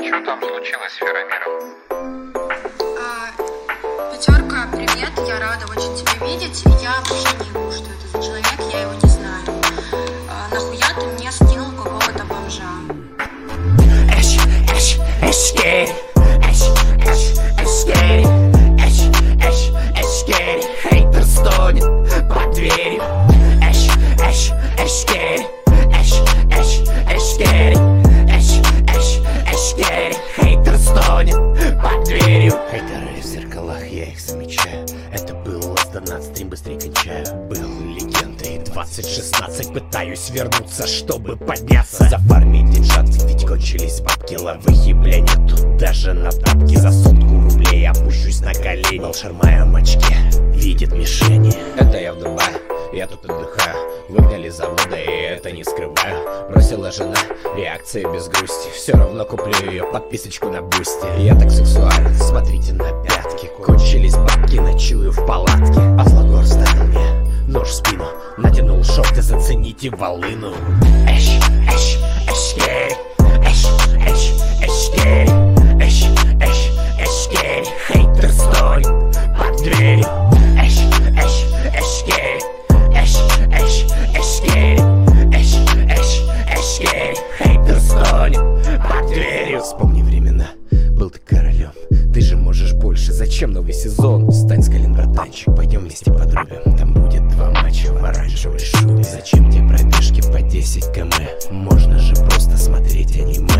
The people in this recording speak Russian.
Что там случилось с Феромиром? Пятерка, привет, я рада очень тебя видеть. Я вообще не ебу, что это за человек, я его не знаю. Нахуя ты мне скинул какого-то бомжа? Хейтер стонет под дверью. Хейтер стонет под дверью. Хейтеры в зеркалах, я их замечаю. Это был ласт-донат, стрим быстрее кончаю. Был легендой 2016, пытаюсь вернуться, чтобы подняться. Зафармить деньжатки, ведь кончились бабки. Лавыхи, бля, нету даже на тапки. За 100 рублей опущусь на колени. Волшер в моем очке видит мишени. Это я в Дубае, я тут отдыхаю. Выгнали с завода, и это не скрываю. Бросила жена, реакции без грусти. Все равно куплю ее подписочку на бусте. Я так сексуален, смотрите на пятки. Кончились бабки, ночую в палатке. А Флагор вставил мне нож в спину. Натянул шорты, зацените волыну. Хейтер стонет под дверью. Хейтер стонет под дверью. Вспомни времена, был ты королем. Ты же можешь больше, зачем новый сезон? Стань с колен, братанчик, пойдем вместе подрубим. Там будет 2 матча в оранжевой шубе. Зачем тебе пробежки по 10 км? Можно же просто смотреть аниме.